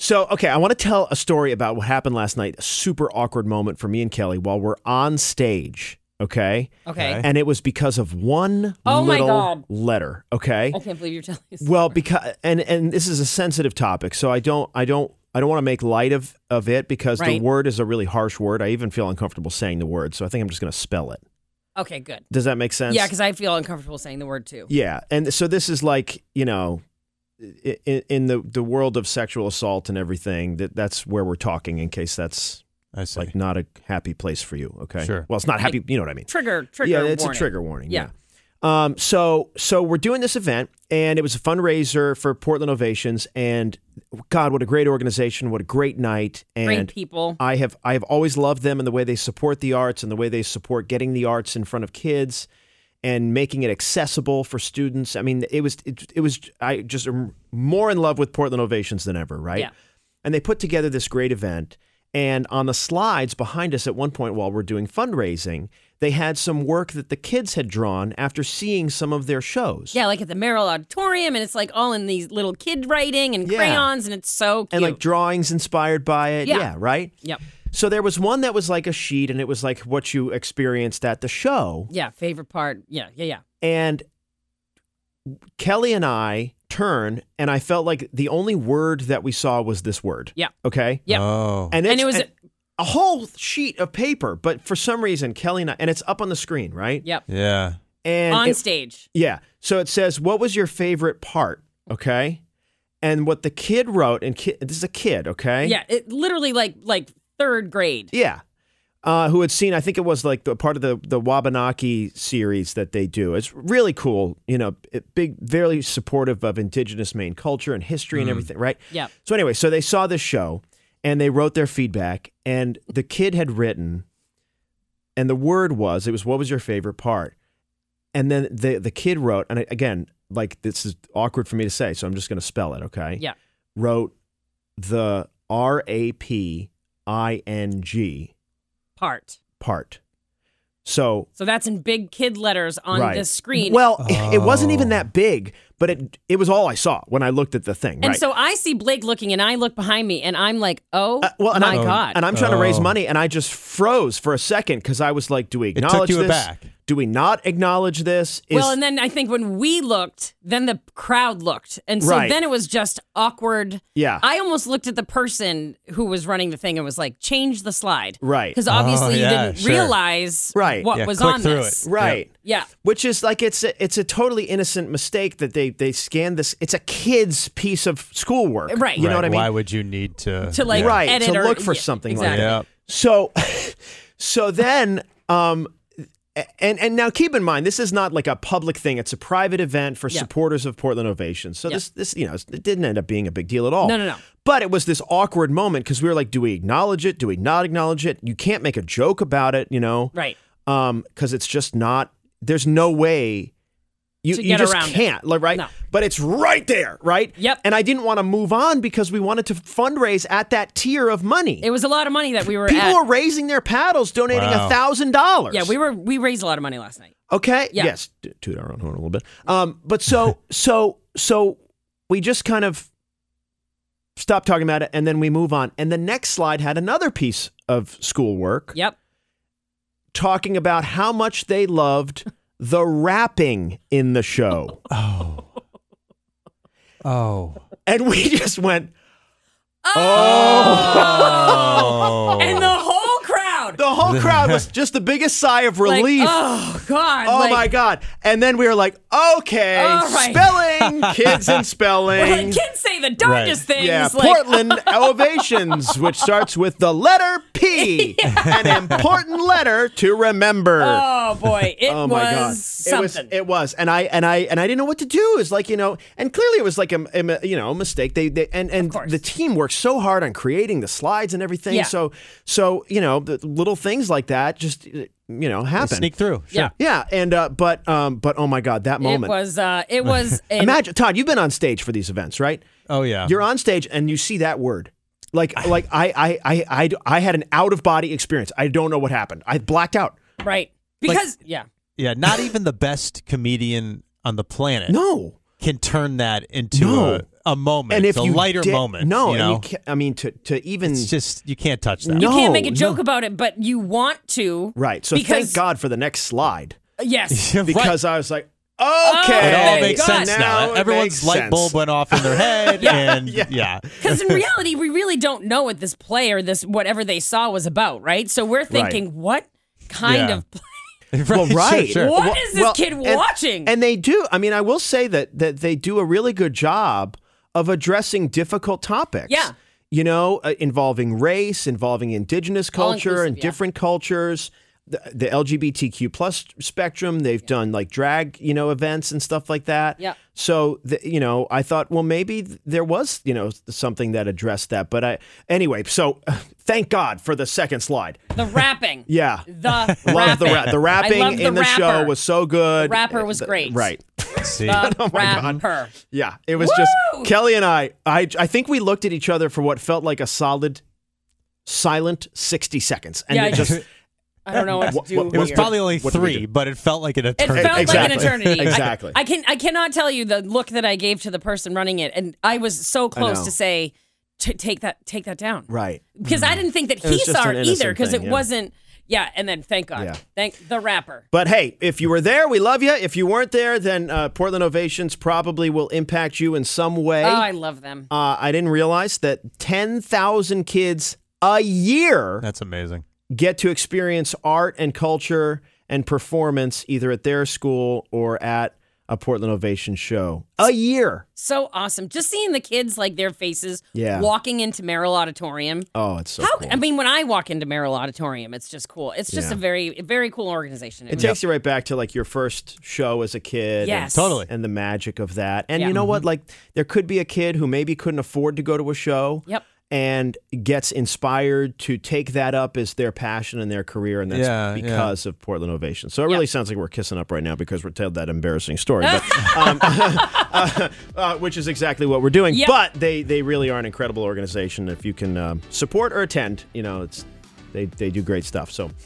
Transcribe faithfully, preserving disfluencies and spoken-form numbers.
So, okay, I want to tell a story about what happened last night. A super awkward moment for me and Kelly while we're on stage. Okay. Okay. And it was because of one oh little my God. letter. Okay. I can't believe you're telling me. Well, because and and this is a sensitive topic, so I don't I don't I don't want to make light of of it because right. the word is a really harsh word. I even feel uncomfortable saying the word, so I think I'm just going to spell it. Okay, good. Does that make sense? Yeah, because I feel uncomfortable saying the word too. Yeah, and so this is like, you know, in, in the the world of sexual assault and everything. That that's where we're talking. In case that's. I see. Like not a happy place for you, okay? Sure. Well, it's not happy, you know what I mean. Trigger, trigger Yeah, it's warning. a trigger warning. Yeah. yeah. Um, so so we're doing this event, and it was a fundraiser for Portland Ovations, and God, what a great organization, what a great night. And Great people. I have I have always loved them and the way they support the arts and the way they support getting the arts in front of kids and making it accessible for students. I mean, it was it, it was I just am more in love with Portland Ovations than ever, right? Yeah. And they put together this great event. And on the slides behind us at one point while we're doing fundraising, they had some work that the kids had drawn after seeing some of their shows. Yeah, like at the Merrill Auditorium, and it's like all in these little kid writing and Yeah. crayons, and it's so cute. And like drawings inspired by it. Yeah. Yeah, right? Yep. So there was one that was like a sheet, and it was like what you experienced at the show. Yeah, favorite part. Yeah, yeah, yeah. And Kelly and I turn, and I felt like the only word that we saw was this word. Yeah. Okay? Yep. Oh. And, And it's, it was- and a whole sheet of paper, but for some reason, Kelly and I, and it's up on the screen, right? Yep. Yeah. And On it- stage. Yeah. So it says, what was your favorite part? Okay. And what the kid wrote, and ki- this is a kid, okay? Yeah, it literally like like third grade. Yeah. Uh, who had seen, I think it was like the part of the, the Wabanaki series that they do. It's really cool, you know, it, big, very supportive of indigenous Maine culture and history and everything, right? Yeah. So anyway, so they saw this show and they wrote their feedback, and the kid had written, and the word was, it was, what was your favorite part? And then the the kid wrote, and again, like this is awkward for me to say, so I'm just going to spell it, okay? Yeah. Wrote the R A P I N G Part. part. So So that's in big kid letters on right. this screen. Well, it, it wasn't even Oh. that big, but it it was all I saw when I looked at the thing. and right. so I see Blake looking, and I look behind me, and I'm like, oh Uh, well, and my I, God. And I'm trying to raise Oh. money, and I just froze for a second because I was like, do we It took acknowledge you this? aback. Do we not acknowledge this? Is, Well, and then I think when we looked, then the crowd looked. And so Right. then it was just awkward. Yeah. I almost looked at the person who was running the thing and was like, change the slide. Right. Because obviously Oh, you yeah, didn't sure. realize Right. what Yeah, was click on through this. it. right. Yeah. Which is like it's a, it's a totally innocent mistake that they they scanned this. It's a kid's piece of schoolwork. Right. You know Right, what I mean? Why would you need to? To, like, yeah. Right. edit To or- look for yeah, something exactly. like that. Yeah. So, so then, um, and and now keep in mind, this is not like a public thing. It's a private event for Yeah. supporters of Portland Ovations. So Yeah. this this you know it didn't end up being a big deal at all. No, no, no. But it was this awkward moment because we were like, do we acknowledge it? Do we not acknowledge it? You can't make a joke about it, you know, Right. um, because it's just not. There's no way. You, To you get just around it. can't, like, right? No. But it's right there, right? Yep. And I didn't want to move on because we wanted to fundraise at that tier of money. It was a lot of money that we were People at. were raising their paddles, donating a Wow. thousand dollars. yeah, we were we raised a lot of money last night. Okay. Yeah. Yes. t- Toot our own horn a little bit. Um. But so so so we just kind of stop talking about it, and then we move on. And the next slide had another piece of schoolwork Yep. talking about how much they loved the rapping in the show. Oh. Oh. And we just went, Oh. And the whole crowd. the whole crowd was just the biggest sigh of like, relief. oh God. Oh like, my God. And then we were like, okay, All right. spelling, kids and spelling. Well, like, kids say the darndest things. Yeah, like, Portland Ovations, which starts with the letter P, an important letter to remember. Oh boy, it Oh was my God! something. It was. It was, and I and I and I didn't know what to do. It's like you know, and clearly it was like a, a you know a mistake. They, they and and course. the team worked so hard on creating the slides and everything. Yeah. So so you know, the little things like that just you know happen. Sneak through. Sure. Yeah. Yeah, and uh, but um, but oh my God, that it moment. was. Uh, it was. an- Imagine, Todd, you've been on stage for these events, right? Oh yeah. You're on stage and you see that word. Like, like I, I, I, I, I had an out of body experience. I don't know what happened. I blacked out. right because yeah. Yeah. Not even the best comedian on the planet No, can turn that into No. a, a moment. And if a you lighter did- moment. no, you and know? you can't, I mean to to even It's just, you can't touch that. You No, can't make a joke no. about it, but you want to. right. So because, thank God for the next slide Yes. Right. because I was like, okay, It all Thank makes God. sense now. it Everyone's makes light sense. bulb went off in their head, and Yeah. yeah. Because in reality, we really don't know what this play or this whatever they saw was about, right? So we're thinking, what kind Yeah. of play? Well, right. Sure, sure. What Well- is this well, kid and- watching? And they do. I mean, I will say that that they do a really good job of addressing difficult topics. Yeah. You know, uh, involving race, involving indigenous culture inclusive, and yeah. different cultures, the, the L G B T Q plus spectrum. They've done like drag, you know, events and stuff like that. Yeah. So, the, you know, I thought, well, maybe th- there was, you know, something that addressed that. But I, anyway, so uh, thank God for the second slide. the rapping. Yeah. The Love rapping. the rap. The I rapping love the in the show rapper. was so good. The rapper was Uh, great. Right. See, The Oh my God. rapper. Yeah. It was Woo! just Kelly and I, I. I think we looked at each other for what felt like a solid, silent sixty seconds, and Yeah, it just I don't know what to What- do. what- it was here. probably only What did we three, do? but it felt like an It eternity. felt like Exactly. an eternity. I- Exactly. I, can I cannot tell you the look that I gave to the person running it, and I was so close know. to say, "T- take that, take that down, right. because I didn't think that was he just saw an it innocent either, because thing, it yeah. wasn't. Yeah, and then thank God, Yeah. thank the rapper. But hey, if you were there, we love you. If you weren't there, then uh, Portland Ovations probably will impact you in some way. Oh, I love them. uh, I didn't realize that ten thousand kids a year That's amazing. get to experience art and culture and performance either at their school or at a Portland Ovation show. A year. So awesome. Just seeing the kids, like their faces, Yeah. walking into Merrill Auditorium. Oh, it's so How? cool. I mean, when I walk into Merrill Auditorium, it's just cool. It's just Yeah. a very, very cool organization. It takes you right back to like your first show as a kid. Yes. And, Totally. and the magic of that. And Yeah. you know what? Like there could be a kid who maybe couldn't afford to go to a show. Yep. And gets inspired to take that up as their passion and their career, and that's Yeah, because of Portland Ovation. So it really Yep. sounds like we're kissing up right now because we're told that embarrassing story, but, um, uh, uh, which is exactly what we're doing. Yep. But they they really are an incredible organization. If you can um, support or attend, you know, it's they they do great stuff. So